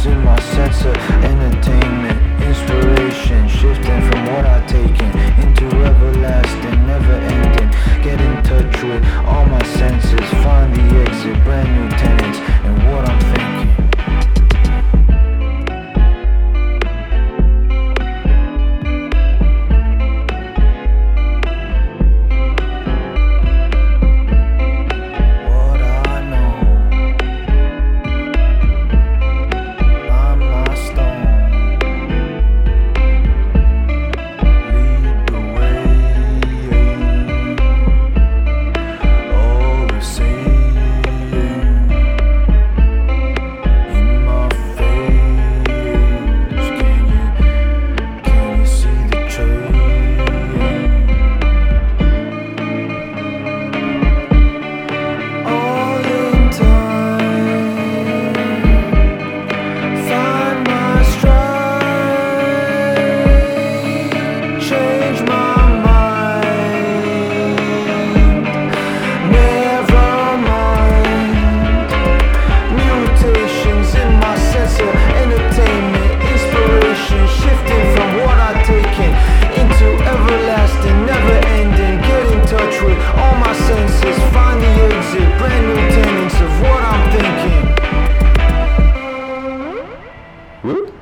in my sense of entertainment, inspiration, shifting from what I've taken into everlasting, never ending. Get in touch with all my senses, find the exit, brand new tenants, and what I'm thinking. Woo!